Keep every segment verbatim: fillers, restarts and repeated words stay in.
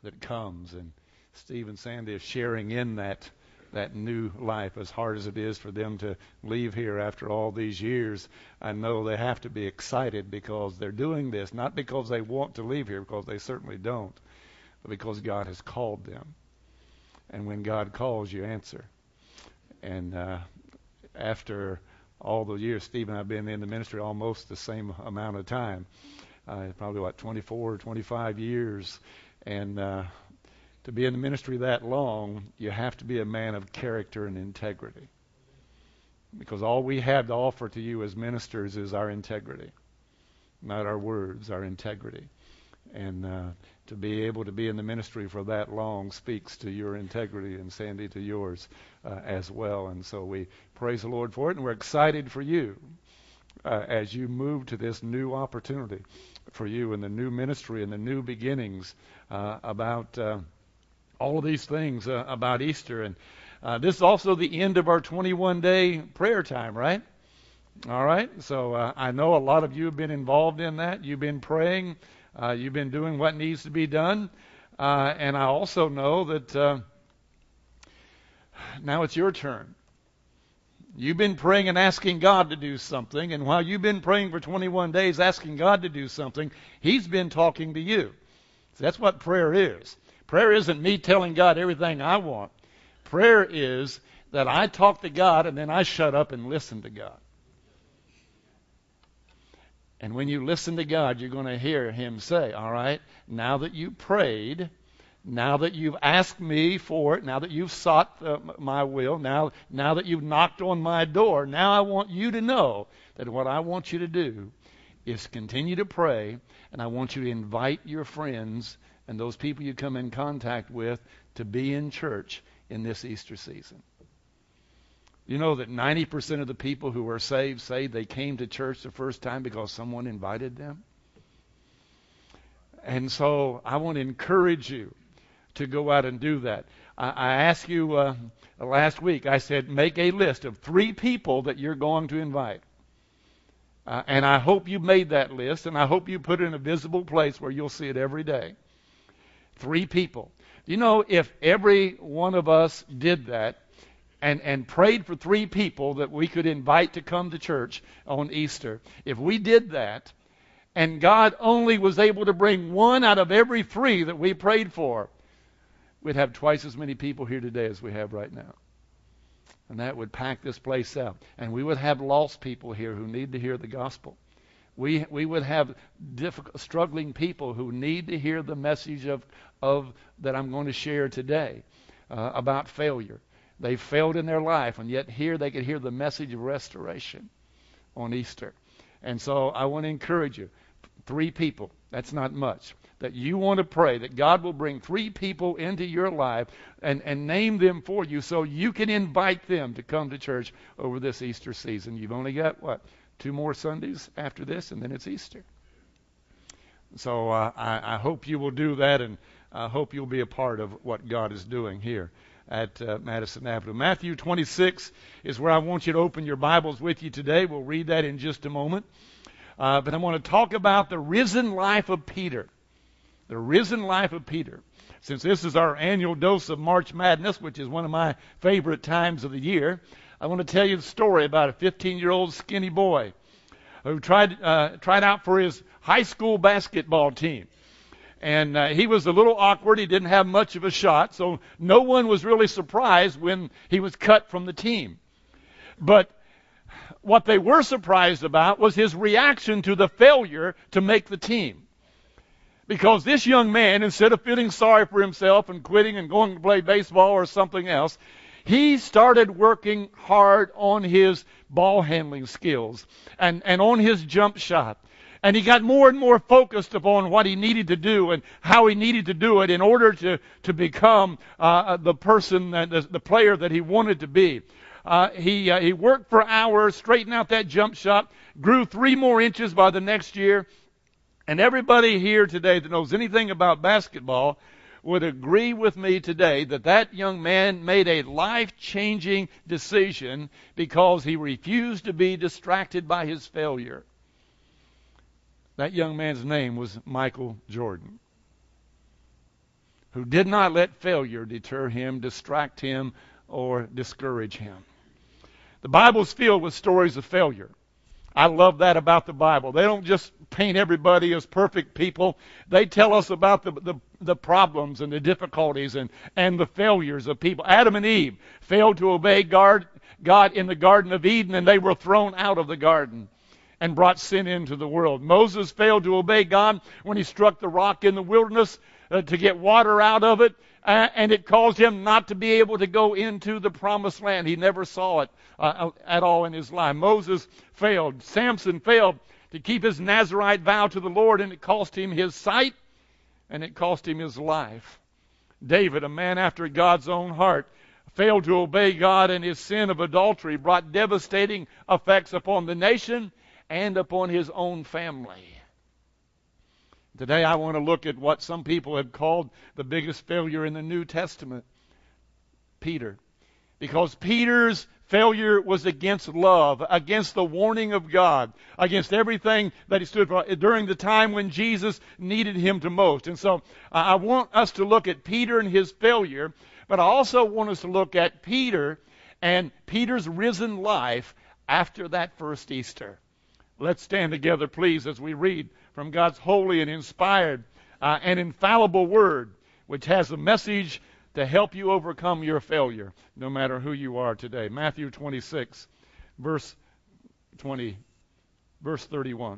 that comes. And Steve and Sandy are sharing in that that new life, as hard as it is for them to leave here after all these years. I know they have to be excited because they're doing this, not because they want to leave here, because they certainly don't, but because God has called them. And when God calls, you answer. And uh, after all the years, Steve and I have been in the ministry almost the same amount of time, uh, probably what, twenty-four or twenty-five years. And uh, to be in the ministry that long, you have to be a man of character and integrity. Because all we have to offer to you as ministers is our integrity. Not our words, our integrity. And uh, to be able to be in the ministry for that long speaks to your integrity, and Sandy, to yours uh, as well. And so we praise the Lord for it, and we're excited for you uh, as you move to this new opportunity for you and the new ministry and the new beginnings uh, about uh, all of these things uh, about Easter. And uh, this is also the end of our twenty-one day prayer time, right? All right. So uh, I know a lot of you have been involved in that. You've been praying. Uh, you've been doing what needs to be done. Uh, and I also know that uh, now it's your turn. You've been praying and asking God to do something. And while you've been praying for twenty-one days asking God to do something, He's been talking to you. So that's what prayer is. Prayer isn't me telling God everything I want. Prayer is that I talk to God and then I shut up and listen to God. And when you listen to God, you're going to hear Him say, all right, now that you prayed, now that you've asked me for it, now that you've sought uh, my will, now, now that you've knocked on my door, now I want you to know that what I want you to do is continue to pray, and I want you to invite your friends and those people you come in contact with to be in church in this Easter season. You know that ninety percent of the people who are saved say they came to church the first time because someone invited them. And so I want to encourage you to go out and do that. I, I asked you uh, last week, I said, make a list of three people that you're going to invite. Uh, and I hope you made that list, and I hope you put it in a visible place where you'll see it every day. Three people. You know, if every one of us did that and, and prayed for three people that we could invite to come to church on Easter, if we did that, and God only was able to bring one out of every three that we prayed for, we'd have twice as many people here today as we have right now. And that would pack this place out. And we would have lost people here who need to hear the gospel. We we would have difficult, struggling people who need to hear the message of, of that I'm going to share today uh, about failure. They failed in their life, and yet here they could hear the message of restoration on Easter. And so I want to encourage you, three people, that's not much, that you want to pray that God will bring three people into your life and, and name them for you so you can invite them to come to church over this Easter season. You've only got, what, two more Sundays after this, and then it's Easter. So uh, I, I hope you will do that, and I hope you'll be a part of what God is doing here at uh, Madison Avenue. Matthew twenty-six is where I want you to open your Bibles with you today. We'll read that in just a moment. Uh, but I want to talk about the risen life of Peter. The risen life of Peter. Since this is our annual dose of March Madness, which is one of my favorite times of the year, I want to tell you the story about a fifteen-year-old skinny boy who tried uh, tried out for his high school basketball team. And uh, he was a little awkward. He didn't have much of a shot, so no one was really surprised when he was cut from the team. But what they were surprised about was his reaction to the failure to make the team. Because this young man, instead of feeling sorry for himself and quitting and going to play baseball or something else, he started working hard on his ball handling skills and, and on his jump shot. And he got more and more focused upon what he needed to do and how he needed to do it in order to, to become uh, the person, that, the, the player that he wanted to be. Uh, he uh, he worked for hours, straightened out that jump shot, grew three more inches by the next year. And everybody here today that knows anything about basketball would agree with me today that that young man made a life-changing decision because he refused to be distracted by his failure. That young man's name was Michael Jordan. who did not let failure deter him, distract him, or discourage him. The Bible's filled with stories of failure. I love that about the Bible. They don't just paint everybody as perfect people. They tell us about the, the, the problems and the difficulties and, and the failures of people. Adam and Eve failed to obey God, God in the Garden of Eden, and they were thrown out of the garden and brought sin into the world. Moses failed to obey God when he struck the rock in the wilderness uh, to get water out of it, uh, and it caused him not to be able to go into the promised land. He never saw it uh, at all in his life. Moses failed. Samson failed to keep his Nazirite vow to the Lord, and it cost him his sight, and it cost him his life. David, a man after God's own heart, failed to obey God, and his sin of adultery brought devastating effects upon the nation and upon his own family. Today I want to look at what some people have called the biggest failure in the New Testament, Peter. Because Peter's failure was against love, against the warning of God, against everything that he stood for during the time when Jesus needed him to most. And so uh, I want us to look at Peter and his failure, but I also want us to look at Peter and Peter's risen life after that first Easter. Let's stand together, please, as we read from God's holy and inspired uh, and infallible word, which has a message to help you overcome your failure, no matter who you are today. Matthew twenty-six, verse twenty, verse thirty-one.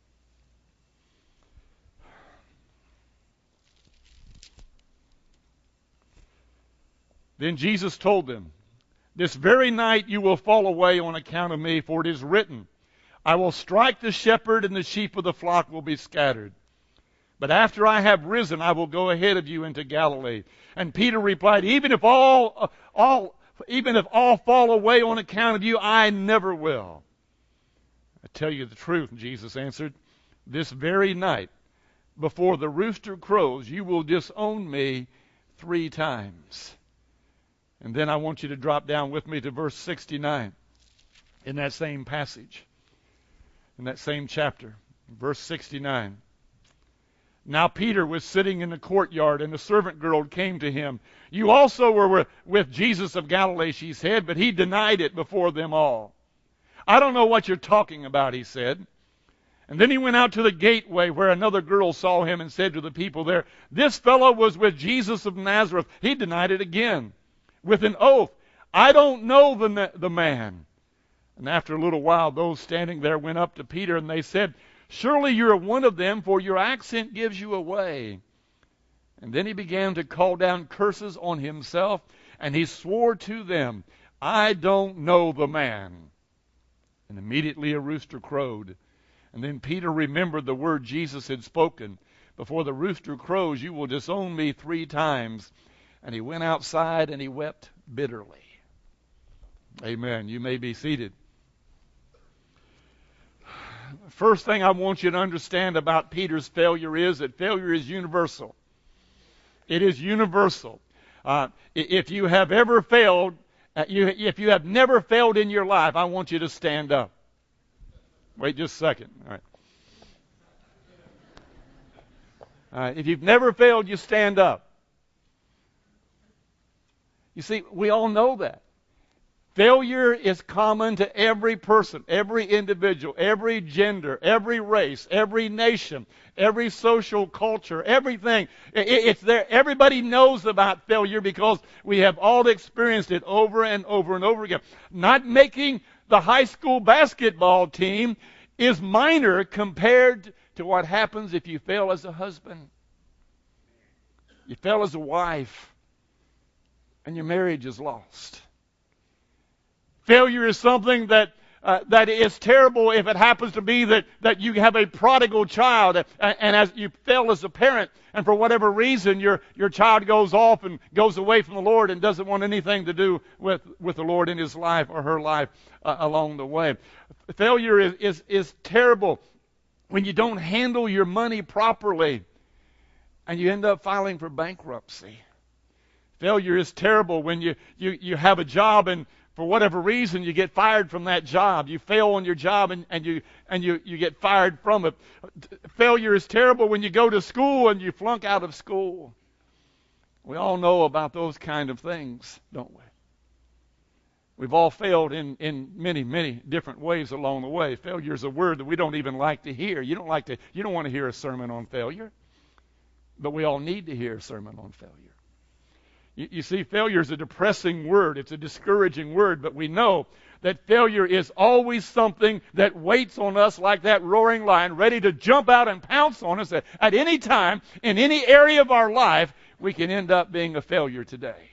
Then Jesus told them, "This very night you will fall away on account of me, for it is written, I will strike the shepherd, and the sheep of the flock will be scattered. But after I have risen, I will go ahead of you into Galilee." And Peter replied, "Even if all, all, even if all fall away on account of you, I never will." "I tell you the truth," Jesus answered, "this very night, before the rooster crows, you will disown me three times." And then I want you to drop down with me to verse sixty-nine in that same passage. In that same chapter, verse sixty-nine. Now Peter was sitting in the courtyard, and a servant girl came to him. "You also were with Jesus of Galilee," she said, but he denied it before them all. "I don't know what you're talking about," he said. And then he went out to the gateway where another girl saw him and said to the people there, "This fellow was with Jesus of Nazareth." He denied it again with an oath, "I don't know the, the man." And after a little while, those standing there went up to Peter, and they said, "Surely you're one of them, for your accent gives you away." And then he began to call down curses on himself, and he swore to them, "I don't know the man." And immediately a rooster crowed. And then Peter remembered the word Jesus had spoken, "Before the rooster crows, you will disown me three times." And he went outside and he wept bitterly. Amen. You may be seated. First thing I want you to understand about Peter's failure is that failure is universal. It is universal. Uh, if you have ever failed, uh, you, if you have never failed in your life, I want you to stand up. Wait just a second. All right. All right. If you've never failed, you stand up. You see, we all know that. Failure is common to every person, every individual, every gender, every race, every nation, every social culture, everything. It's there. Everybody knows about failure because we have all experienced it over and over and over again. Not making the high school basketball team is minor compared to what happens if you fail as a husband. You fail as a wife, and your marriage is lost. Failure is something that uh, that is terrible if it happens to be that, that you have a prodigal child and, and as you fail as a parent, and for whatever reason your your child goes off and goes away from the Lord and doesn't want anything to do with, with the Lord in his life or her life uh, along the way. Failure is, is, is terrible when you don't handle your money properly and you end up filing for bankruptcy. Failure is terrible when you, you, you have a job and for whatever reason you get fired from that job. You fail on your job and, and you and you, you get fired from it. Failure is terrible when you go to school and you flunk out of school. We all know about those kind of things, don't we? We've all failed in, in many, many different ways along the way. Failure is a word that we don't even like to hear. You don't like to, you don't want to hear a sermon on failure. But we all need to hear a sermon on failure. You, you see, failure is a depressing word. It's a discouraging word. But we know that failure is always something that waits on us like that roaring lion, ready to jump out and pounce on us at, at any time, in any area of our life. We can end up being a failure today.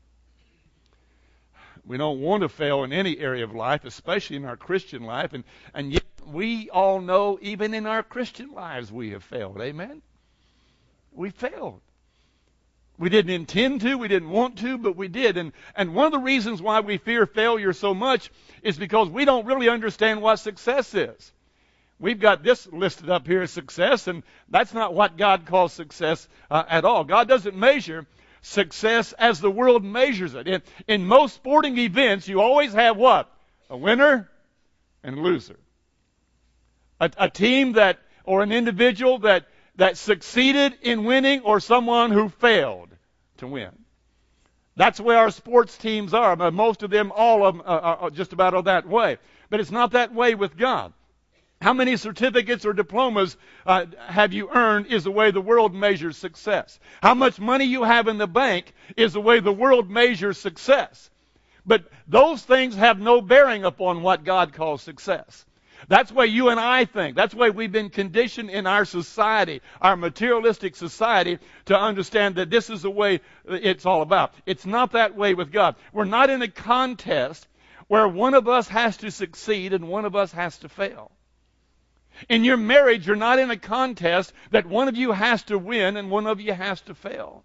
We don't want to fail in any area of life, especially in our Christian life. And, and yet we all know even in our Christian lives we have failed. Amen? We failed. We didn't intend to, we didn't want to, but we did. And, and one of the reasons why we fear failure so much is because we don't really understand what success is. We've got this listed up here as success, and that's not what God calls success uh, at all. God doesn't measure success as the world measures it. In, in most sporting events, you always have what? A winner and a loser. A, a team that, or an individual that, that succeeded in winning, or someone who failed to win. That's where our sports teams are. But most of them, all of them, are, are just about are that way. But it's not that way with God. How many certificates or diplomas uh, have you earned is the way the world measures success. How much money you have in the bank is the way the world measures success. But those things have no bearing upon what God calls success. That's why you and I think. That's why we've been conditioned in our society, our materialistic society, to understand that this is the way it's all about. It's not that way with God. We're not in a contest where one of us has to succeed and one of us has to fail. In your marriage, you're not in a contest that one of you has to win and one of you has to fail.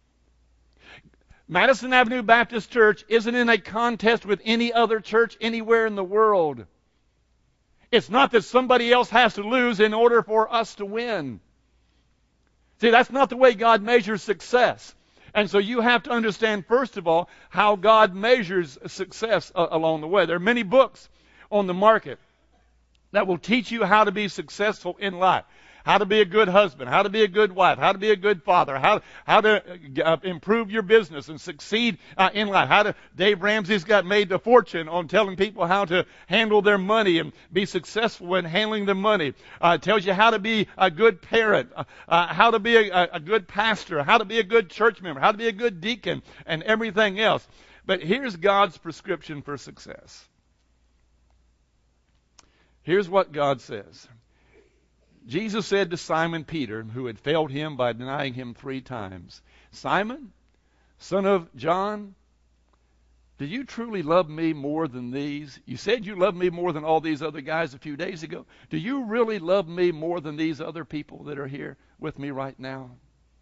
Madison Avenue Baptist Church isn't in a contest with any other church anywhere in the world. It's not that somebody else has to lose in order for us to win. See, that's not the way God measures success. And so you have to understand, first of all, how God measures success uh, along the way. There are many books on the market that will teach you how to be successful in life. How to be a good husband, how to be a good wife, how to be a good father, how, how to uh, improve your business and succeed uh, in life. How to, Dave Ramsey's got made a fortune on telling people how to handle their money and be successful in handling their money. Uh, tells you how to be a good parent, uh, uh, how to be a, a good pastor, how to be a good church member, how to be a good deacon, and everything else. But here's God's prescription for success. Here's what God says. Jesus said to Simon Peter, who had failed him by denying him three times, Simon, son of John, do you truly love me more than these? You said you love me more than all these other guys a few days ago. Do you really love me more than these other people that are here with me right now?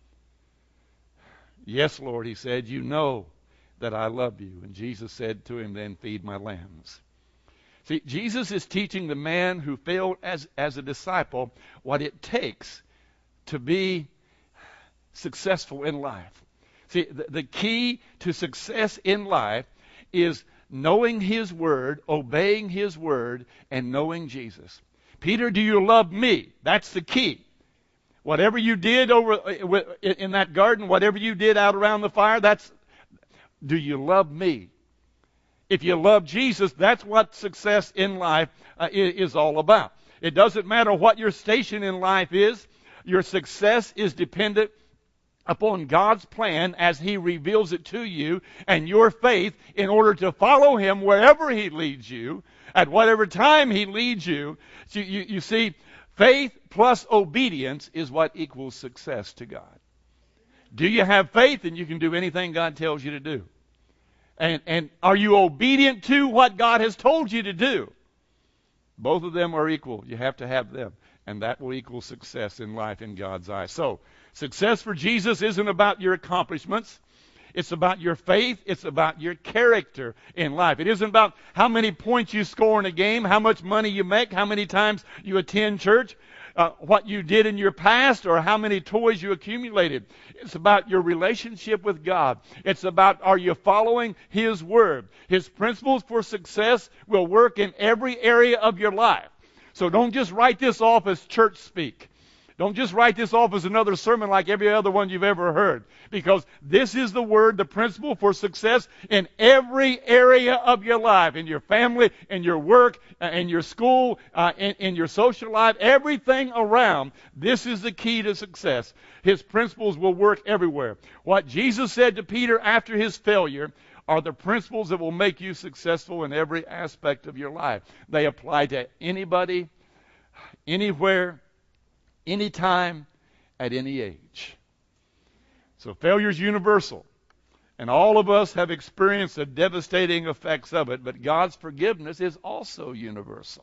Yes, Lord, he said, you know that I love you. And Jesus said to him, then feed my lambs. See, Jesus is teaching the man who failed as, as a disciple what it takes to be successful in life. See, the, the key to success in life is knowing His Word, obeying His Word, and knowing Jesus. Peter, do you love me? That's the key. Whatever you did over in that garden, whatever you did out around the fire, that's, do you love me? If you love Jesus, that's what success in life uh, is all about. It doesn't matter what your station in life is. Your success is dependent upon God's plan as He reveals it to you, and your faith in order to follow Him wherever He leads you, at whatever time He leads you. So you, you see, faith plus obedience is what equals success to God. Do you have faith, and you can do anything God tells you to do? And, and are you obedient to what God has told you to do? Both of them are equal. You have to have them. And that will equal success in life in God's eyes. So, success for Jesus isn't about your accomplishments. It's about your faith. It's about your character in life. It isn't about how many points you score in a game, how much money you make, how many times you attend church, uh, what you did in your past, or how many toys you accumulated. It's about your relationship with God. It's about, are you following His Word? His principles for success will work in every area of your life. So don't just write this off as church speak. Don't just write this off as another sermon like every other one you've ever heard, because this is the word, the principle for success in every area of your life, in your family, in your work, uh, in your school, uh, in, in your social life, everything around. This is the key to success. His principles will work everywhere. What Jesus said to Peter after his failure are the principles that will make you successful in every aspect of your life. They apply to anybody, anywhere, anytime, at any age. So failure is universal. And all of us have experienced the devastating effects of it, but God's forgiveness is also universal.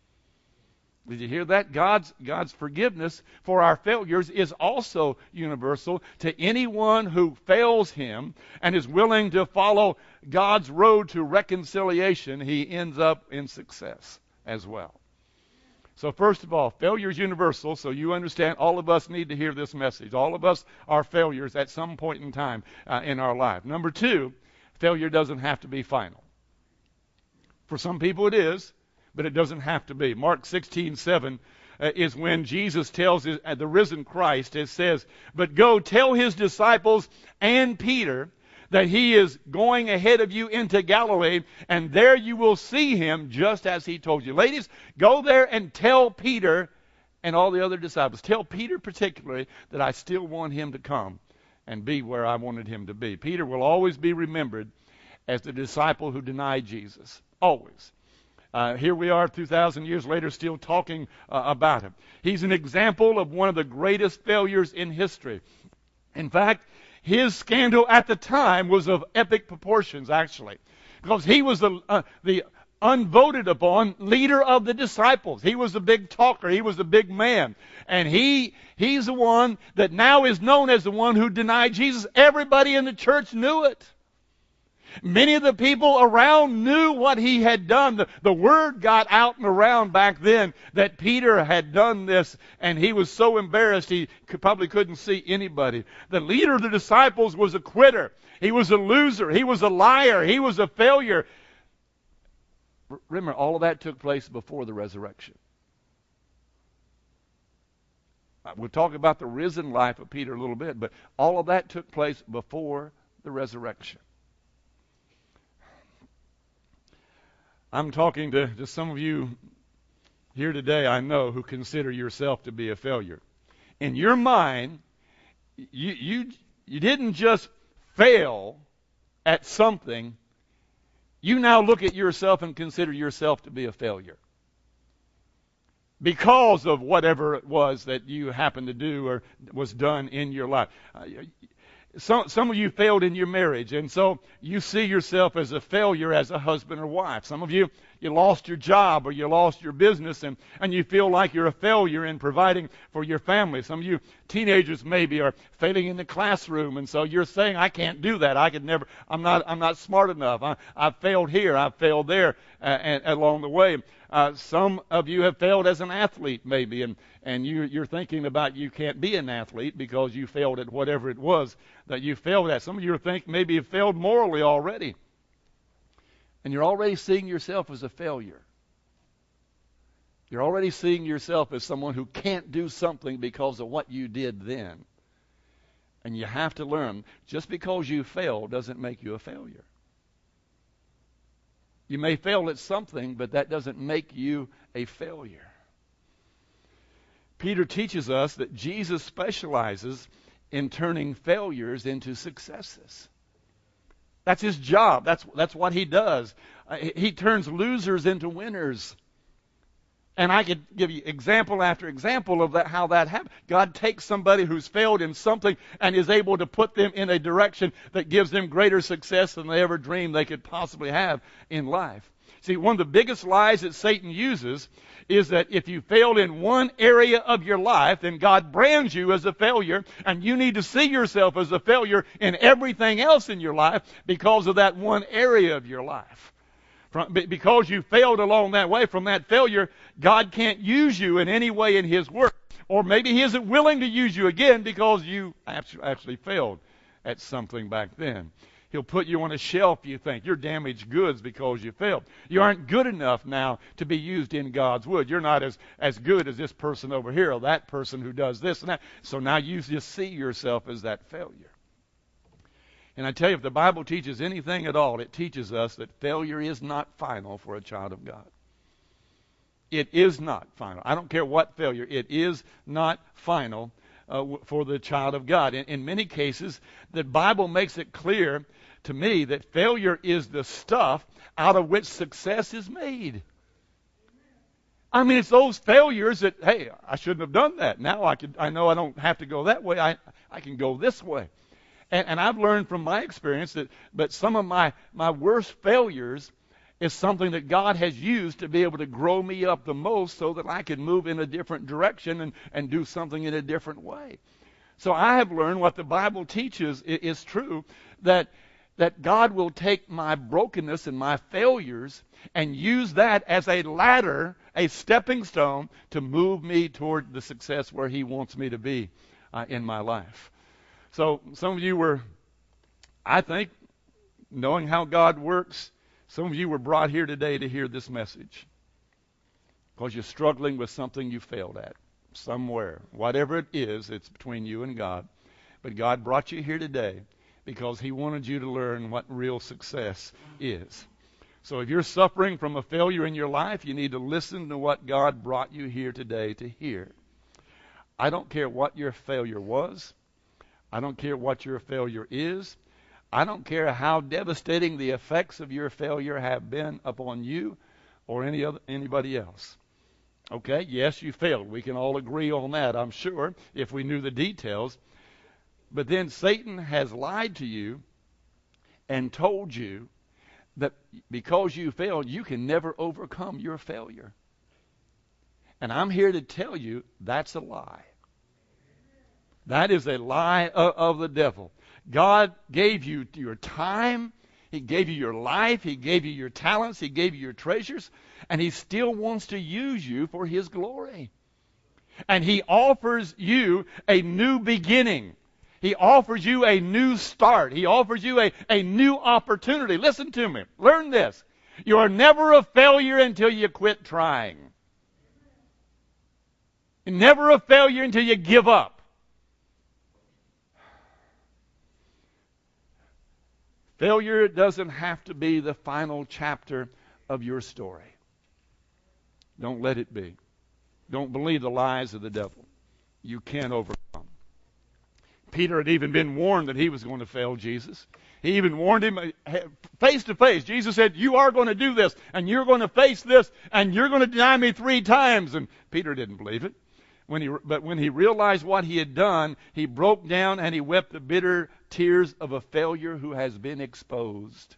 Did you hear that? God's, God's forgiveness for our failures is also universal to anyone who fails Him and is willing to follow God's road to reconciliation. He ends up in success as well. So first of all, failure is universal, so you understand all of us need to hear this message. All of us are failures at some point in time uh, in our life. Number two, failure doesn't have to be final. For some people it is, but it doesn't have to be. Mark sixteen seven uh, is when Jesus tells his, uh, the risen Christ, it says, "But go tell his disciples and Peter that he is going ahead of you into Galilee, and there you will see him just as he told you." Ladies, go there and tell Peter and all the other disciples. Tell Peter particularly that I still want him to come and be where I wanted him to be. Peter will always be remembered as the disciple who denied Jesus. Always. Uh, here we are two thousand years later still talking uh, about him. He's an example of one of the greatest failures in history. In fact, his scandal at the time was of epic proportions, actually, because he was the, uh, the unvoted upon leader of the disciples. He was the big talker. He was the big man. And he he's the one that now is known as the one who denied Jesus. Everybody in the church knew it. Many of the people around knew what he had done. The, the word got out and around back then that Peter had done this, and he was so embarrassed he could, probably couldn't see anybody. The leader of the disciples was a quitter. He was a loser. He was a liar. He was a failure. Remember, all of that took place before the resurrection. We'll talk about the risen life of Peter a little bit, but all of that took place before the resurrection. I'm talking to, to some of you here today, I know, who consider yourself to be a failure. In your mind, you, you, you didn't just fail at something. You now look at yourself and consider yourself to be a failure because of whatever it was that you happened to do or was done in your life. Uh, Some, some of you failed in your marriage, and so you see yourself as a failure as a husband or wife. Some of you, you lost your job or you lost your business, and, and you feel like you're a failure in providing for your family. Some of you teenagers maybe are failing in the classroom, and so you're saying, I can't do that. I could never, I'm not, I'm not smart enough. I, I've failed here. I've failed there uh, and, along the way. Uh, some of you have failed as an athlete maybe, and, and you, you're thinking about you can't be an athlete because you failed at whatever it was that you failed at. Some of you think maybe you've failed morally already, and you're already seeing yourself as a failure. You're already seeing yourself as someone who can't do something because of what you did then. And you have to learn, just because you fail doesn't make you a failure. You may fail at something, but that doesn't make you a failure. Peter teaches us that Jesus specializes in turning failures into successes. That's his job. That's, that's what he does. Uh, he turns losers into winners. And I could give you example after example of that, how that happens. God takes somebody who's failed in something and is able to put them in a direction that gives them greater success than they ever dreamed they could possibly have in life. See, one of the biggest lies that Satan uses is that if you failed in one area of your life, then God brands you as a failure, and you need to see yourself as a failure in everything else in your life because of that one area of your life. From, because you failed along that way, from that failure, God can't use you in any way in His work. Or maybe He isn't willing to use you again because you actually failed at something back then. He'll put you on a shelf, you think. You're damaged goods because you failed. You aren't good enough now to be used in God's wood. You're not as, as good as this person over here or that person who does this and that. So now you just see yourself as that failure. And I tell you, if the Bible teaches anything at all, it teaches us that failure is not final for a child of God. It is not final. I don't care what failure. It is not final uh, for the child of God. In, in many cases, the Bible makes it clear to me that failure is the stuff out of which success is made. I mean, it's those failures that, hey, I shouldn't have done that. Now I can, I know I don't have to go that way. I, I can go this way. And, and I've learned from my experience that, but some of my, my worst failures is something that God has used to be able to grow me up the most so that I can move in a different direction and, and do something in a different way. So I have learned what the Bible teaches is, is true, that that God will take my brokenness and my failures and use that as a ladder, a stepping stone to move me toward the success where He wants me to be uh, in my life. So some of you were, I think, knowing how God works, some of you were brought here today to hear this message because you're struggling with something you failed at somewhere. Whatever it is, it's between you and God. But God brought you here today because He wanted you to learn what real success is. So if you're suffering from a failure in your life, you need to listen to what God brought you here today to hear. I don't care what your failure was. I don't care what your failure is. I don't care how devastating the effects of your failure have been upon you or any other anybody else. Okay, yes, you failed. We can all agree on that, I'm sure, if we knew the details. But then Satan has lied to you and told you that because you failed, you can never overcome your failure. And I'm here to tell you that's a lie. That is a lie of, of the devil. God gave you your time. He gave you your life. He gave you your talents. He gave you your treasures. And He still wants to use you for His glory. And He offers you a new beginning. He offers you a new start. He offers you a, a new opportunity. Listen to me. Learn this. You are never a failure until you quit trying. You're never a failure until you give up. Failure doesn't have to be the final chapter of your story. Don't let it be. Don't believe the lies of the devil. You can overcome. Peter had even been warned that he was going to fail Jesus. He even warned him face to face. Jesus said, you are going to do this, and you're going to face this, and you're going to deny me three times. And Peter didn't believe it. When he, but when he realized what he had done, he broke down and he wept the bitter tears of a failure who has been exposed.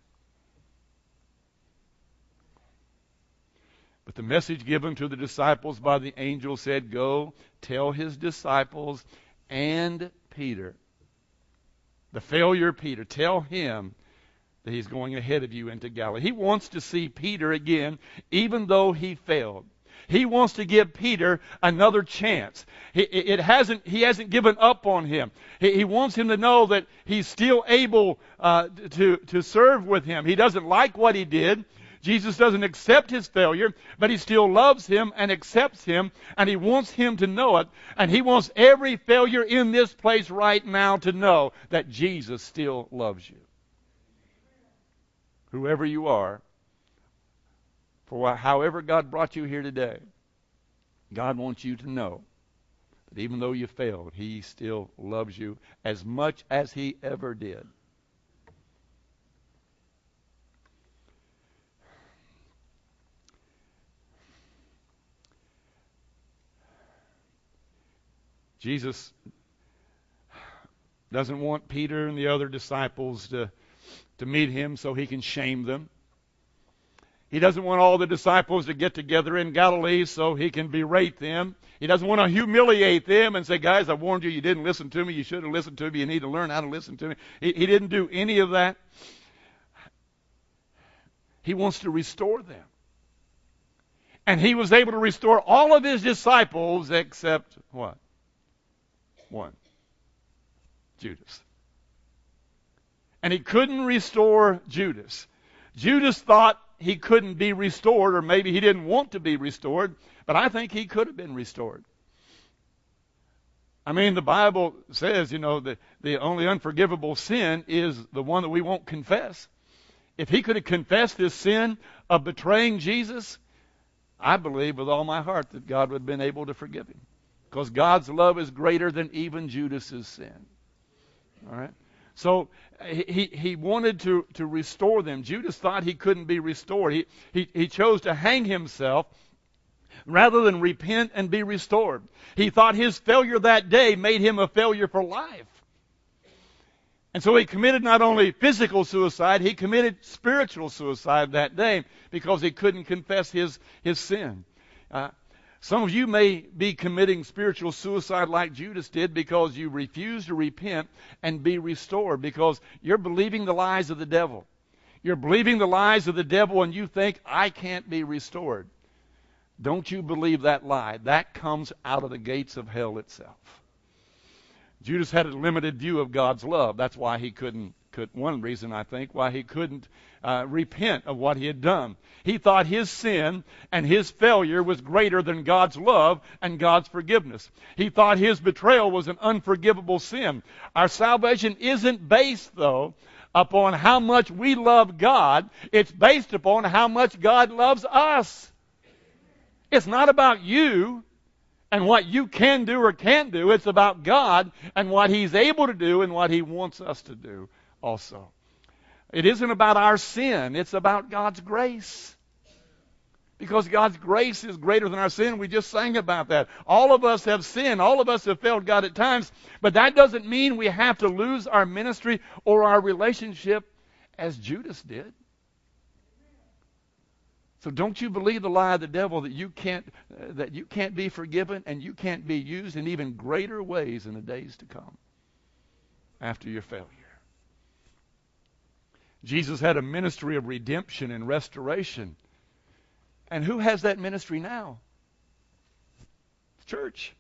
But the message given to the disciples by the angel said, go tell His disciples and Peter, the failure Peter, tell him that he's going ahead of you into Galilee. He wants to see Peter again, even though he failed. He wants to give Peter another chance. He, it hasn't, he hasn't given up on him. He, he wants him to know that he's still able uh, to, to serve with him. He doesn't like what he did. Jesus doesn't accept his failure, but He still loves him and accepts him, and He wants him to know it. And He wants every failure in this place right now to know that Jesus still loves you. Whoever you are, for however God brought you here today, God wants you to know that even though you failed, He still loves you as much as He ever did. Jesus doesn't want Peter and the other disciples to, to meet Him so He can shame them. He doesn't want all the disciples to get together in Galilee so He can berate them. He doesn't want to humiliate them and say, guys, I warned you, you didn't listen to me. You should have listened to me. You need to learn how to listen to me. He, he didn't do any of that. He wants to restore them. And He was able to restore all of His disciples except what? One. Judas. and he couldn't restore Judas. Judas thought he couldn't be restored, or maybe he didn't want to be restored, but I think he could have been restored. I mean, the Bible says, you know, that the only unforgivable sin is the one that we won't confess. If he could have confessed his sin of betraying Jesus, I believe with all my heart that God would have been able to forgive him. Because God's love is greater than even Judas's sin. All right? So he, he wanted to, to restore them. Judas thought he couldn't be restored. He, he, he chose to hang himself rather than repent and be restored. He thought his failure that day made him a failure for life. And so he committed not only physical suicide, he committed spiritual suicide that day because he couldn't confess his, his sin. Uh, some of you may be committing spiritual suicide like Judas did because you refuse to repent and be restored, because you're believing the lies of the devil. You're believing the lies of the devil and you think, I can't be restored. Don't you believe that lie. That comes out of the gates of hell itself. Judas had a limited view of God's love. That's why he couldn't, could, one reason I think, why he couldn't uh, repent of what he had done. He thought his sin and his failure was greater than God's love and God's forgiveness. He thought his betrayal was an unforgivable sin. Our salvation isn't based, though, upon how much we love God. It's based upon how much God loves us. It's not about you and what you can do or can't do. It's about God and what He's able to do and what He wants us to do also. It isn't about our sin. It's about God's grace. Because God's grace is greater than our sin. We just sang about that. All of us have sinned. All of us have failed God at times. But that doesn't mean we have to lose our ministry or our relationship as Judas did. So don't you believe the lie of the devil that you can't uh, that you can't be forgiven and you can't be used in even greater ways in the days to come after your failure. Jesus had a ministry of redemption and restoration. And who has that ministry now? The church.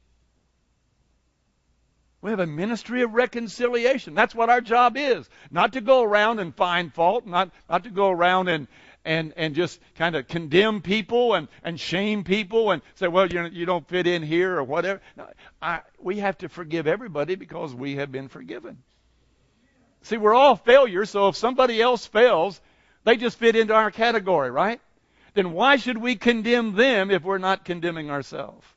We have a ministry of reconciliation. That's what our job is. Not to go around and find fault, not, not to go around and And, and just kind of condemn people and, and shame people and say, well, you you don't fit in here or whatever. No, I, we have to forgive everybody because we have been forgiven. See, we're all failures, so if somebody else fails, they just fit into our category, right? Then why should we condemn them if we're not condemning ourselves?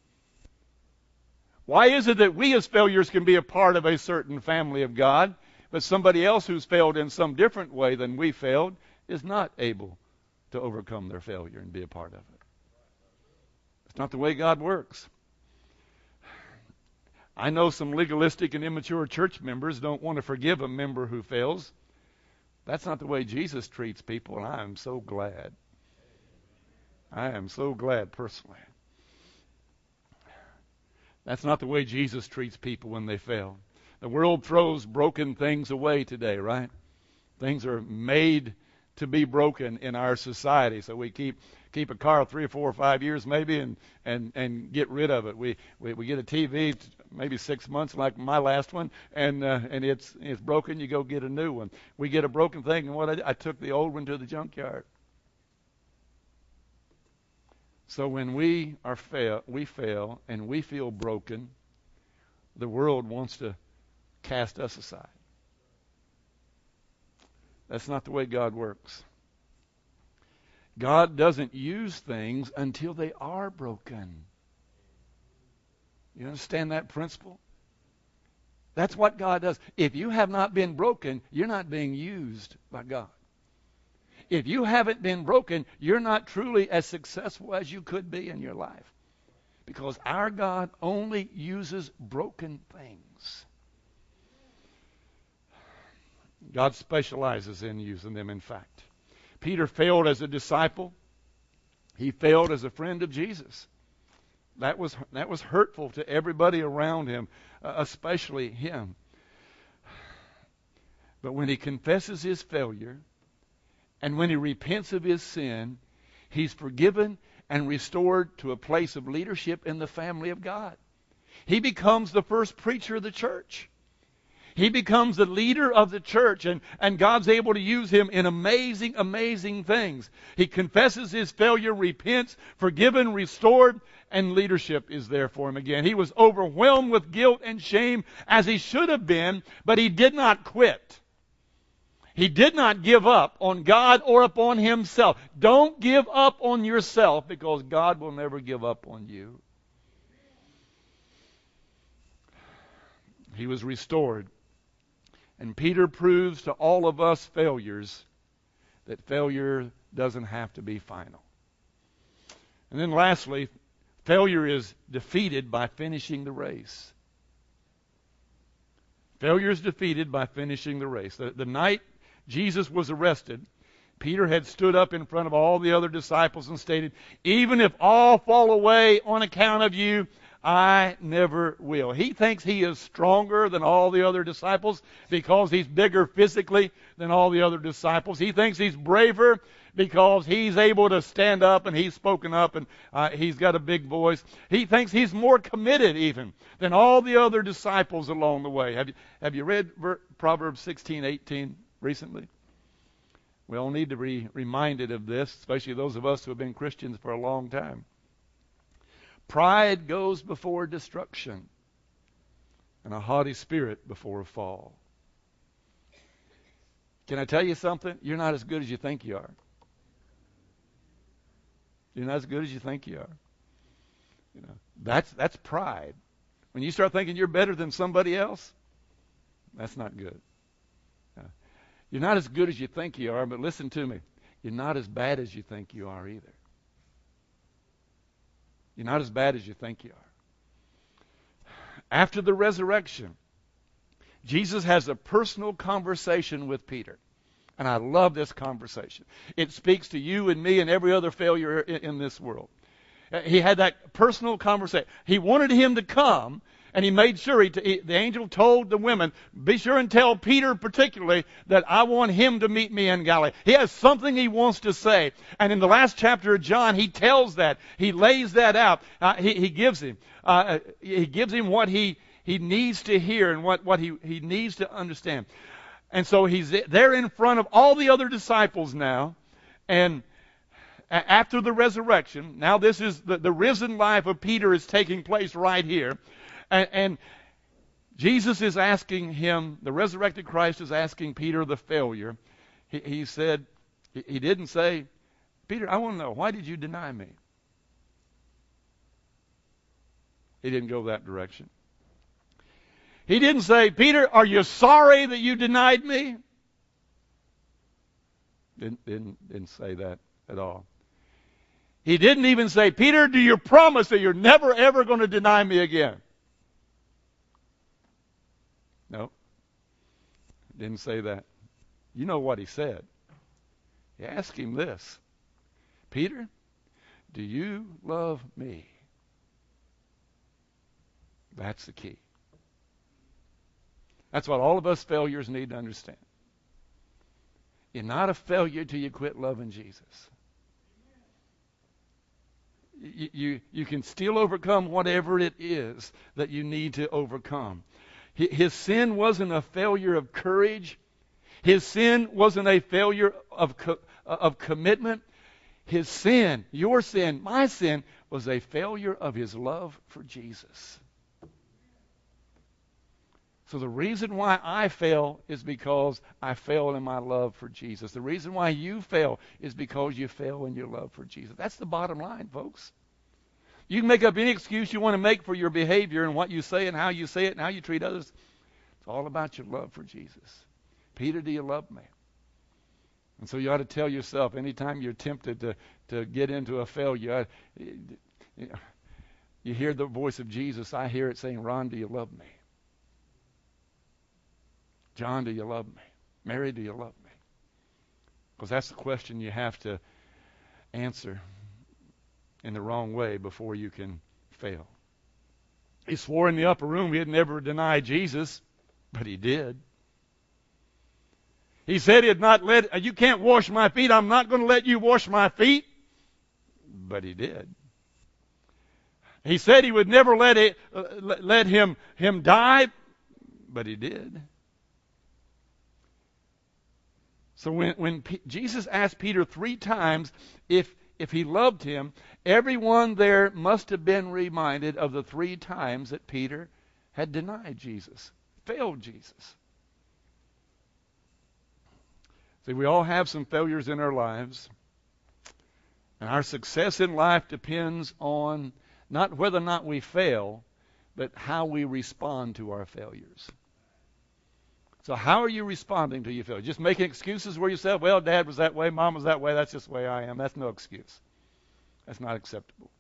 Why is it that we as failures can be a part of a certain family of God, but somebody else who's failed in some different way than we failed is not able to overcome their failure and be a part of it? It's not the way God works. I know some legalistic and immature church members don't want to forgive a member who fails. That's not the way Jesus treats people, and I am so glad. I am so glad personally. That's not the way Jesus treats people when they fail. The world throws broken things away today, right? Things are made to be broken in our society. So we keep keep a car three or four or five years maybe and and and get rid of it. We we, we get a T V maybe six months like my last one, and uh, and it's it's broken. You go get a new one. We get a broken thing, and what I, did, I took the old one to the junkyard. So when we are fail, we fail, and we feel broken, the world wants to cast us aside. That's not the way God works. God doesn't use things until they are broken. You understand that principle? That's what God does. If you have not been broken, you're not being used by God. If you haven't been broken, you're not truly as successful as you could be in your life. Because our God only uses broken things. God specializes in using them, in fact. Peter failed as a disciple. He failed as a friend of Jesus. That was that was hurtful to everybody around him, uh, especially him. But when he confesses his failure, and when he repents of his sin, he's forgiven and restored to a place of leadership in the family of God. He becomes the first preacher of the church. He becomes the leader of the church, and, and God's able to use him in amazing, amazing things. He confesses his failure, repents, forgiven, restored, and leadership is there for him again. He was overwhelmed with guilt and shame, as he should have been, but he did not quit. He did not give up on God or upon himself. Don't give up on yourself, because God will never give up on you. He was restored. And Peter proves to all of us failures that failure doesn't have to be final. And then lastly, failure is defeated by finishing the race. Failure is defeated by finishing the race. The, the night Jesus was arrested, Peter had stood up in front of all the other disciples and stated, "Even if all fall away on account of you, I never will." He thinks he is stronger than all the other disciples because he's bigger physically than all the other disciples. He thinks he's braver because he's able to stand up and he's spoken up and uh, he's got a big voice. He thinks he's more committed even than all the other disciples along the way. Have you, have you read Proverbs sixteen eighteen recently? We all need to be reminded of this, especially those of us who have been Christians for a long time. Pride goes before destruction, and a haughty spirit before a fall. Can I tell you something? You're not as good as you think you are. You're not as good as you think you are. You know, that's that's pride. When you start thinking you're better than somebody else, that's not good. Uh, you're not as good as you think you are, but listen to me. You're not as bad as you think you are either. You're not as bad as you think you are. After the resurrection, Jesus has a personal conversation with Peter. And I love this conversation. It speaks to you and me and every other failure in, in this world. He had that personal conversation. He wanted him to come, and he made sure, he, he, the angel told the women, be sure and tell Peter particularly that I want him to meet me in Galilee. He has something he wants to say. And in the last chapter of John, he tells that. He lays that out. Uh, he, he gives him. Uh, he gives him what he, he needs to hear and what, what he, he needs to understand. And so he's there in front of all the other disciples now. And after the resurrection, now this is the, the risen life of Peter is taking place right here. And, and Jesus is asking him, the resurrected Christ is asking Peter the failure. He, he said, he, he didn't say, Peter, I want to know, why did you deny me? He didn't go that direction. He didn't say, Peter, are you sorry that you denied me? Didn't, didn't, didn't say that at all. He didn't even say, Peter, do you promise that you're never, ever going to deny me again? No. Didn't say that. You know what he said. He asked him this. Peter, do you love me? That's the key. That's what all of us failures need to understand. You're not a failure till you quit loving Jesus. You, you, you can still overcome whatever it is that you need to overcome. His sin wasn't a failure of courage. His sin wasn't a failure of, co- of commitment. His sin, your sin, my sin, was a failure of his love for Jesus. So the reason why I fail is because I fail in my love for Jesus. The reason why you fail is because you fail in your love for Jesus. That's the bottom line, folks. You can make up any excuse you want to make for your behavior and what you say and how you say it and how you treat others. It's all about your love for Jesus. Peter, do you love me? And so you ought to tell yourself anytime you're tempted to, to get into a failure, you hear the voice of Jesus. I hear it saying, Ron, do you love me? John, do you love me? Mary, do you love me? Because that's the question you have to answer in the wrong way before you can fail. He swore in the upper room he had never denied Jesus, but he did. He said he had not let, you can't wash my feet, I'm not going to let you wash my feet, but he did. He said he would never let it, uh, let him, him die, but he did. So when, when P- Jesus asked Peter three times if, if he loved him, everyone there must have been reminded of the three times that Peter had denied Jesus, failed Jesus. See, we all have some failures in our lives. And our success in life depends on not whether or not we fail, but how we respond to our failures. So how are you responding to your failure? Just making excuses where you say, well, Dad was that way, Mom was that way, that's just the way I am. That's no excuse. That's not acceptable.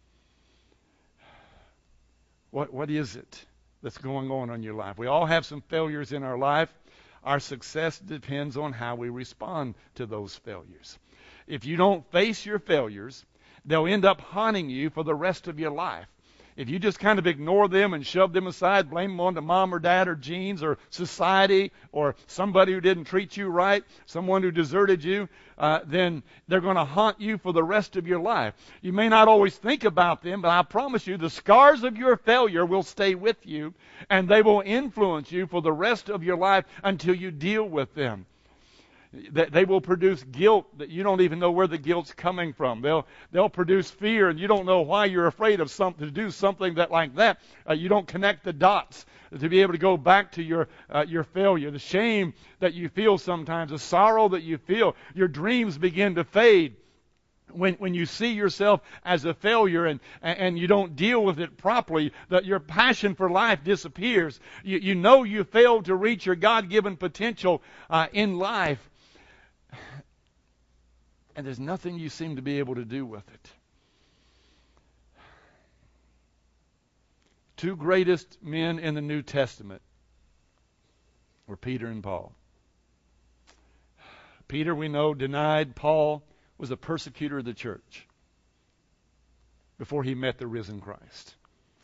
What What is it that's going on in your life? We all have some failures in our life. Our success depends on how we respond to those failures. If you don't face your failures, they'll end up haunting you for the rest of your life. If you just kind of ignore them and shove them aside, blame them on to mom or dad or genes or society or somebody who didn't treat you right, someone who deserted you, uh, then they're going to haunt you for the rest of your life. You may not always think about them, but I promise you the scars of your failure will stay with you and they will influence you for the rest of your life until you deal with them. They will produce guilt that you don't even know where the guilt's coming from. They'll they'll produce fear, and you don't know why you're afraid of something to do something that like that. Uh, you don't connect the dots to be able to go back to your uh, your failure. The shame that you feel sometimes, the sorrow that you feel, your dreams begin to fade. When when you see yourself as a failure and, and you don't deal with it properly, that your passion for life disappears. You, you know you failed to reach your God-given potential uh, in life. And there's nothing you seem to be able to do with it. Two greatest men in the New Testament were Peter and Paul. Peter, we know, denied. Paul was a persecutor of the church before he met the risen Christ.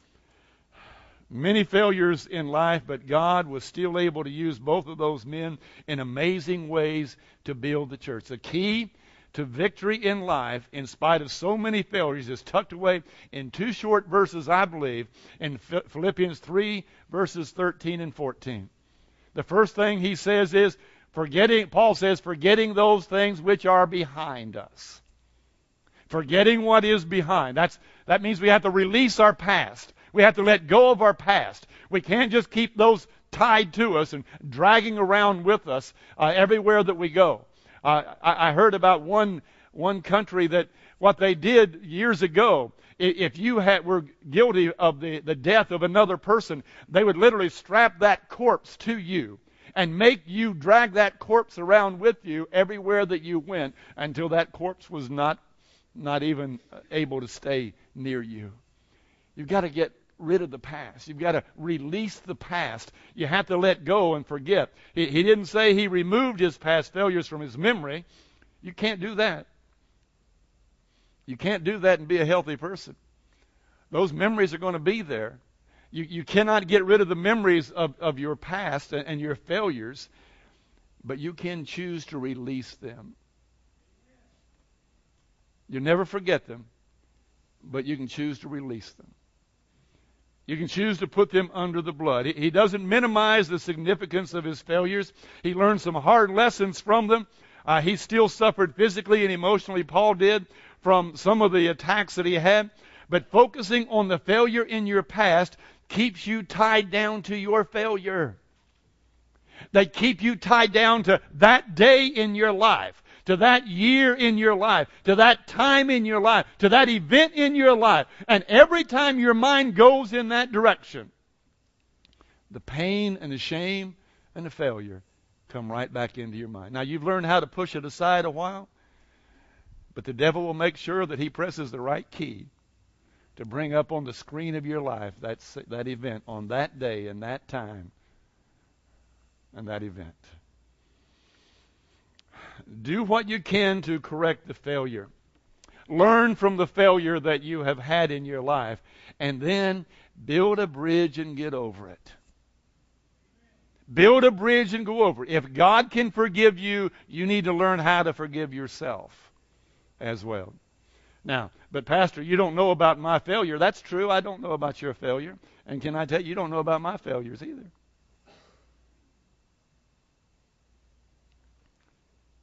Many failures in life, but God was still able to use both of those men in amazing ways to build the church. The key to victory in life, in spite of so many failures, is tucked away in two short verses, I believe, in Philippians three, verses thirteen and fourteen. The first thing he says is, forgetting, Paul says, forgetting those things which are behind us. Forgetting what is behind. That's, that means we have to release our past. We have to let go of our past. We can't just keep those tied to us and dragging around with us uh, everywhere that we go. Uh, I, I heard about one one country that what they did years ago, if you had, were guilty of the, the death of another person, they would literally strap that corpse to you and make you drag that corpse around with you everywhere that you went until that corpse was not not even able to stay near you. You've got to get rid of the past. You've got to release the past. You have to let go and forget. He, he didn't say he removed his past failures from his memory. You can't do that. You can't do that and be a healthy person. Those memories are going to be there. You, you cannot get rid of the memories of, of your past and, and your failures, but you can choose to release them. You never forget them, but you can choose to release them. You can choose to put them under the blood. He doesn't minimize the significance of his failures. He learned some hard lessons from them. Uh, he still suffered physically and emotionally, Paul did, from some of the attacks that he had. But focusing on the failure in your past keeps you tied down to your failure. They keep you tied down to that day in your life, to that year in your life, to that time in your life, to that event in your life. And every time your mind goes in that direction, the pain and the shame and the failure come right back into your mind. Now, you've learned how to push it aside a while, but the devil will make sure that he presses the right key to bring up on the screen of your life that, that event on that day and that time and that event. Do what you can to correct the failure. Learn from the failure that you have had in your life, and then build a bridge and get over it. Build a bridge and go over it. If God can forgive you, you need to learn how to forgive yourself as well. Now, but Pastor, you don't know about my failure. That's true. I don't know about your failure. And can I tell you, you don't know about my failures either.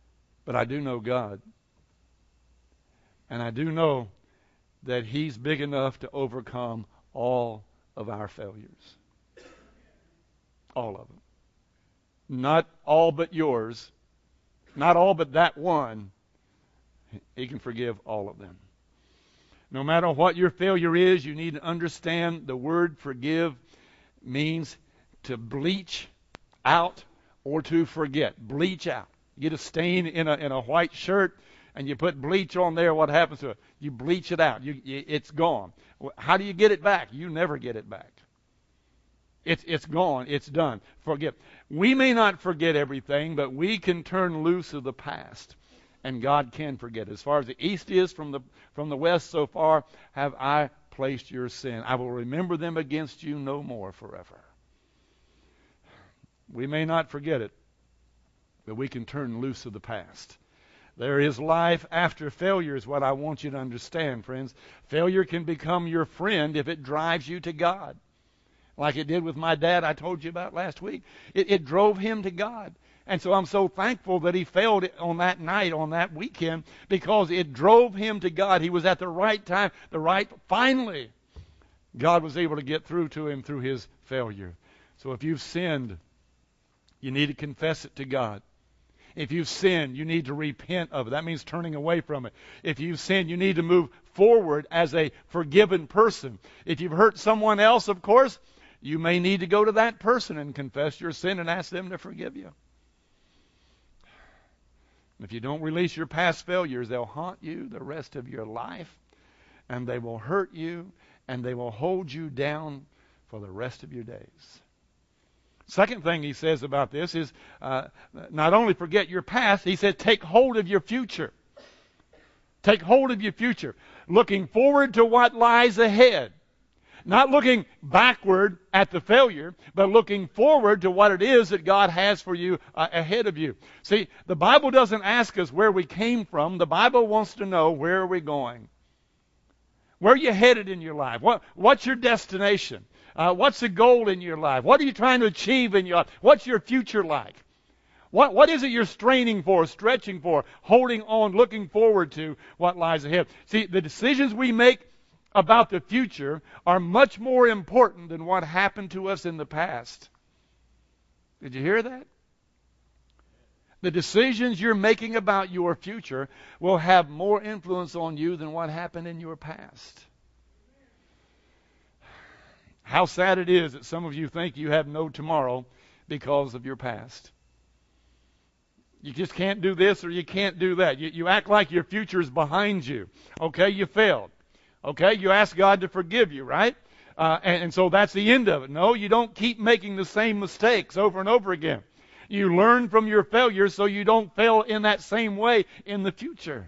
But I do know God. And I do know that He's big enough to overcome all of our failures. All of them. Not all but yours. Not all but that one. He can forgive all of them. No matter what your failure is, you need to understand the word forgive means to bleach out or to forget. Bleach out. You get a stain in a in a white shirt and you put bleach on there, what happens to it? You bleach it out. You, you, it's gone. How do you get it back? You never get it back. It's it's gone. It's done. Forgive. We may not forget everything, but we can turn loose of the past. And God can forget. As far as the east is from the from the west, so far have I placed your sin. I will remember them against you no more forever. We may not forget it, but we can turn loose of the past. There is life after failure is what I want you to understand, friends. Failure can become your friend if it drives you to God. Like it did with my dad I told you about last week. It, it drove him to God. And so I'm so thankful that he failed on that night, on that weekend, because it drove him to God. He was at the right time, the right, finally, God was able to get through to him through his failure. So if you've sinned, you need to confess it to God. If you've sinned, you need to repent of it. That means turning away from it. If you've sinned, you need to move forward as a forgiven person. If you've hurt someone else, of course, you may need to go to that person and confess your sin and ask them to forgive you. If you don't release your past failures, they'll haunt you the rest of your life, and they will hurt you, and they will hold you down for the rest of your days. Second thing he says about this is uh, not only forget your past, he said take hold of your future. Take hold of your future. Looking forward to what lies ahead. Not looking backward at the failure, but looking forward to what it is that God has for you uh, ahead of you. See, the Bible doesn't ask us where we came from. The Bible wants to know where are we going. Where are you headed in your life? What, what's your destination? Uh, what's the goal in your life? What are you trying to achieve in your life? What's your future like? What, what is it you're straining for, stretching for, holding on, looking forward to what lies ahead? See, the decisions we make about the future are much more important than what happened to us in the past. Did you hear that? The decisions you're making about your future will have more influence on you than what happened in your past. How sad it is that some of you think you have no tomorrow because of your past. You just can't do this or you can't do that. You, you act like your future is behind you. Okay, you failed. Okay, you ask God to forgive you, right? Uh, and, and so that's the end of it. No, you don't keep making the same mistakes over and over again. You learn from your failures so you don't fail in that same way in the future.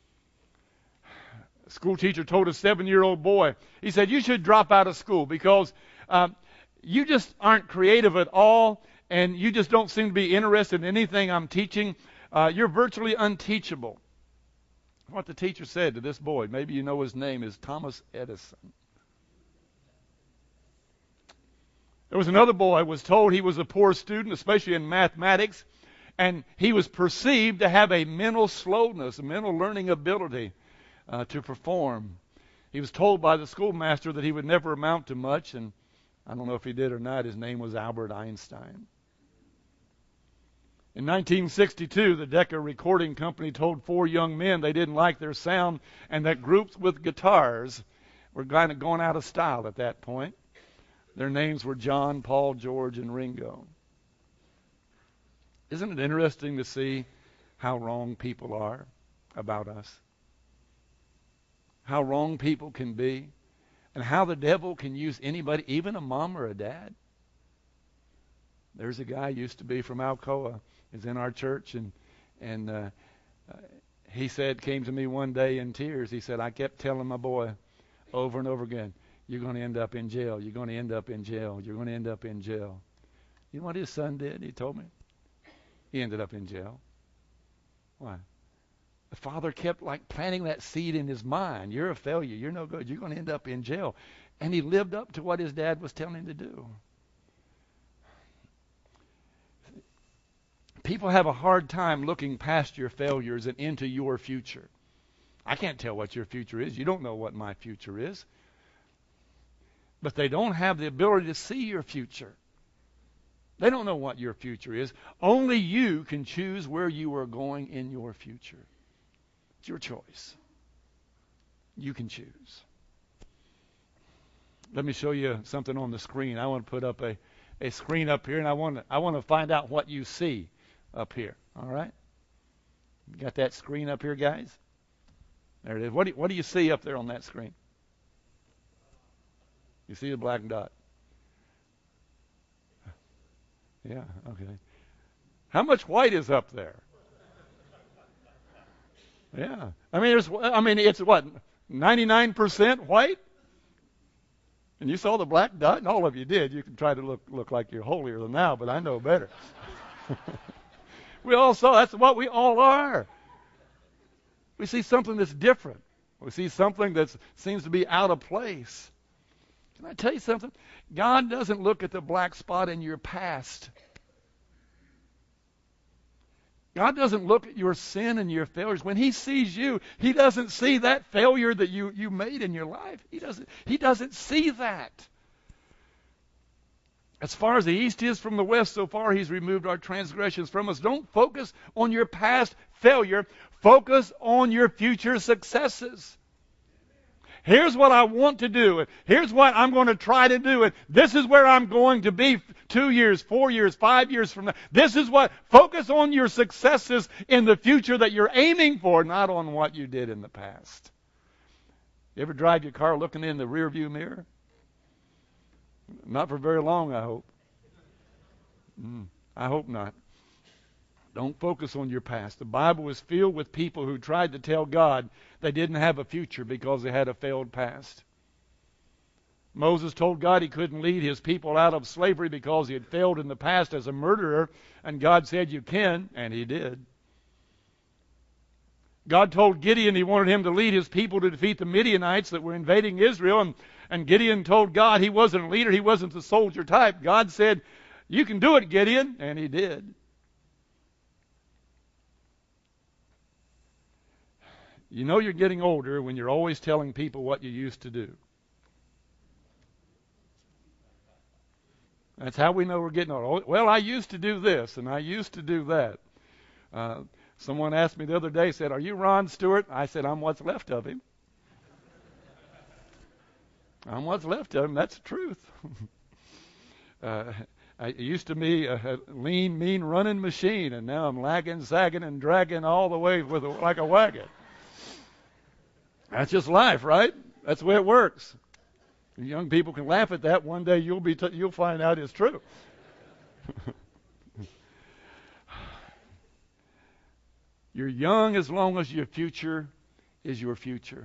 A school teacher told a seven-year-old boy, he said, you should drop out of school because um, you just aren't creative at all and you just don't seem to be interested in anything I'm teaching. Uh, you're virtually unteachable. What the teacher said to this boy, maybe you know his name, is Thomas Edison. There was another boy who was told he was a poor student, especially in mathematics, and he was perceived to have a mental slowness, a mental learning ability uh, to perform. He was told by the schoolmaster that he would never amount to much, and I don't know if he did or not. His name was Albert Einstein. In nineteen sixty-two, the Decca Recording Company told four young men they didn't like their sound and that groups with guitars were kind of going out of style at that point. Their names were John, Paul, George, and Ringo. Isn't it interesting to see how wrong people are about us? How wrong people can be, and how the devil can use anybody, even a mom or a dad. There's a guy used to be from Alcoa. Is in our church, and and uh, uh, he said, came to me one day in tears. He said, I kept telling my boy over and over again, you're going to end up in jail. You're going to end up in jail. You're going to end up in jail. You know what his son did? He told me. He ended up in jail. Why? The father kept like planting that seed in his mind. You're a failure. You're no good. You're going to end up in jail. And he lived up to what his dad was telling him to do. People have a hard time looking past your failures and into your future. I can't tell what your future is. You don't know what my future is. But they don't have the ability to see your future. They don't know what your future is. Only you can choose where you are going in your future. It's your choice. You can choose. Let me show you something on the screen. I want to put up a, a screen up here, and I want to, I want to find out what you see up here. All right? You got that screen up here, guys? There it is. What do you, what do you see up there on that screen? You see the black dot? Yeah, okay. How much white is up there? Yeah. I mean, there's, I mean, it's what, ninety-nine percent white? And you saw the black dot, and all of you did. You can try to look look like you're holier than thou, but I know better. We all saw, that's what we all are. We see something that's different. We see something that seems to be out of place. Can I tell you something? God doesn't look at the black spot in your past. God doesn't look at your sin and your failures. When He sees you, He doesn't see that failure that you, you made in your life. He doesn't, he doesn't see that. As far as the east is from the west, so far He's removed our transgressions from us. Don't focus on your past failure. Focus on your future successes. Here's what I want to do. Here's what I'm going to try to do. And this is where I'm going to be two years, four years, five years from now. This is what, focus on your successes in the future that you're aiming for, not on what you did in the past. You ever drive your car looking in the rearview mirror? Not for very long, I hope. Mm, I hope not. Don't focus on your past. The Bible is filled with people who tried to tell God they didn't have a future because they had a failed past. Moses told God he couldn't lead his people out of slavery because he had failed in the past as a murderer, and God said, you can, and He did. God told Gideon he wanted him to lead his people to defeat the Midianites that were invading Israel, and, and Gideon told God he wasn't a leader, he wasn't the soldier type. God said, you can do it, Gideon, and He did. You know you're getting older when you're always telling people what you used to do. That's how we know we're getting old. Well, I used to do this, and I used to do that. Uh, someone asked me the other day, said, are you Ron Stewart? I said, I'm what's left of him. I'm what's left of him. That's the truth. uh, I used to be a, a lean, mean running machine, and now I'm lagging, sagging, and dragging all the way with a, like a wagon. That's just life, right? That's the way it works. Young people can laugh at that. One day you'll be t- you'll find out it's true. You're young as long as your future is your future.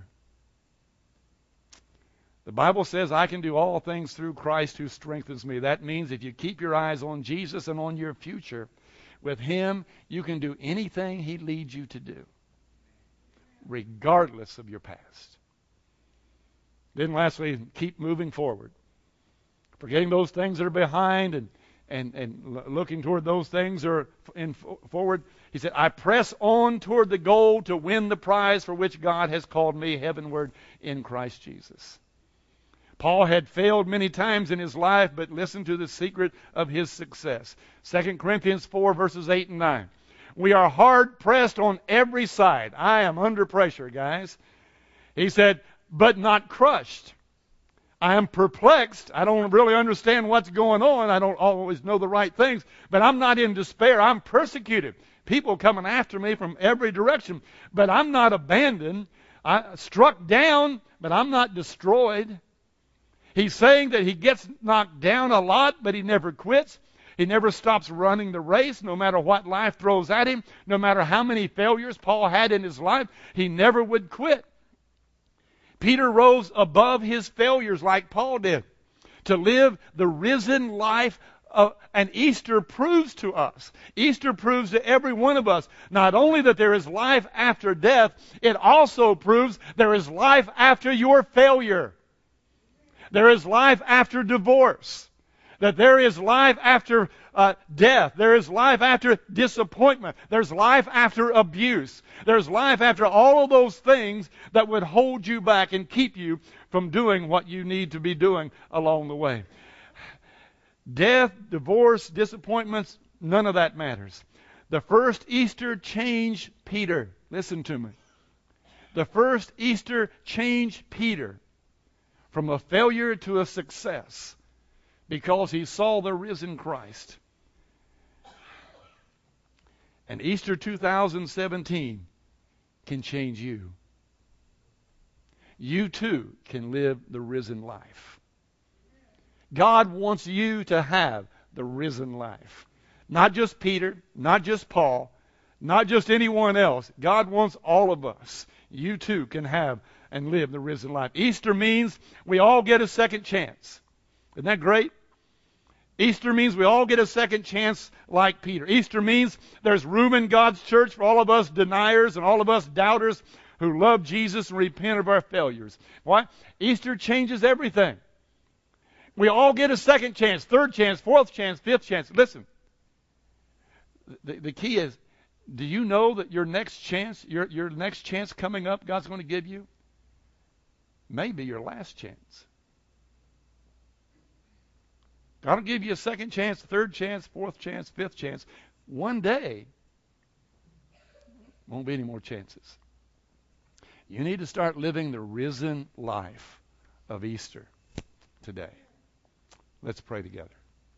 The Bible says, I can do all things through Christ who strengthens me. That means if you keep your eyes on Jesus and on your future, with Him, you can do anything He leads you to do, regardless of your past. Then lastly, keep moving forward. Forgetting those things that are behind and, and, and looking toward those things that are in forward. He said, I press on toward the goal to win the prize for which God has called me heavenward in Christ Jesus. Paul had failed many times in his life, but listen to the secret of his success. Second Corinthians four, verses eight and nine. We are hard pressed on every side. I am under pressure, guys. He said, but not crushed. I am perplexed. I don't really understand what's going on. I don't always know the right things. But I'm not in despair. I'm persecuted. People coming after me from every direction. But I'm not abandoned. I struck down, but I'm not destroyed. He's saying that he gets knocked down a lot, but he never quits. He never stops running the race, no matter what life throws at him, no matter how many failures Paul had in his life. He never would quit. Peter rose above his failures like Paul did to live the risen life of, and Easter proves to us. Easter proves to every one of us not only that there is life after death, it also proves there is life after your failure. There is life after divorce. That there is life after uh, death. There is life after disappointment. There's life after abuse. There's life after all of those things that would hold you back and keep you from doing what you need to be doing along the way. Death, divorce, disappointments, none of that matters. The first Easter changed Peter. Listen to me. The first Easter changed Peter from a failure to a success because he saw the risen Christ. And Easter two thousand seventeen can change you. You too can live the risen life. God wants you to have the risen life. Not just Peter, not just Paul, not just anyone else. God wants all of us. You too can have and live the risen life. Easter means we all get a second chance. Isn't that great? Easter means we all get a second chance like Peter. Easter means there's room in God's church for all of us deniers and all of us doubters who love Jesus and repent of our failures. Why? Easter changes everything. We all get a second chance, third chance, fourth chance, fifth chance. Listen, the, the key is, do you know that your next chance, your, your next chance coming up, God's going to give you, may be your last chance. God will give you a second chance, third chance, fourth chance, fifth chance. One day, won't be any more chances. You need to start living the risen life of Easter today. Let's pray together.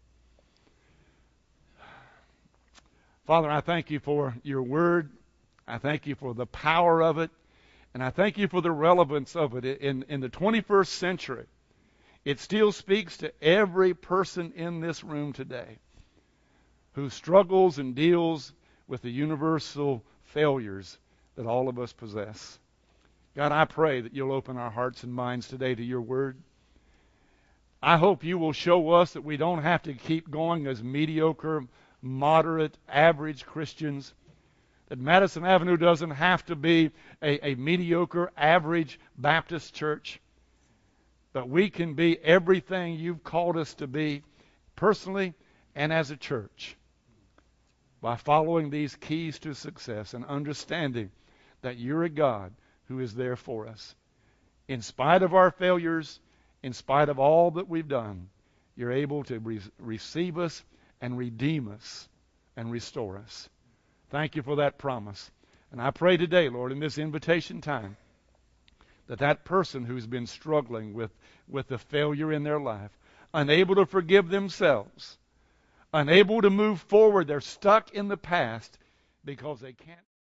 Father, I thank you for your word. I thank you for the power of it. And I thank you for the relevance of it. In, in the twenty-first century, it still speaks to every person in this room today who struggles and deals with the universal failures that all of us possess. God, I pray that you'll open our hearts and minds today to your word. I hope you will show us that we don't have to keep going as mediocre, moderate, average Christians. That Madison Avenue doesn't have to be a, a mediocre, average Baptist church. But we can be everything you've called us to be, personally and as a church, by following these keys to success and understanding that you're a God who is there for us. In spite of our failures, in spite of all that we've done, you're able to re- receive us and redeem us and restore us. Thank you for that promise. And I pray today, Lord, in this invitation time, that that person who's been struggling with, with the failure in their life, unable to forgive themselves, unable to move forward, they're stuck in the past because they can't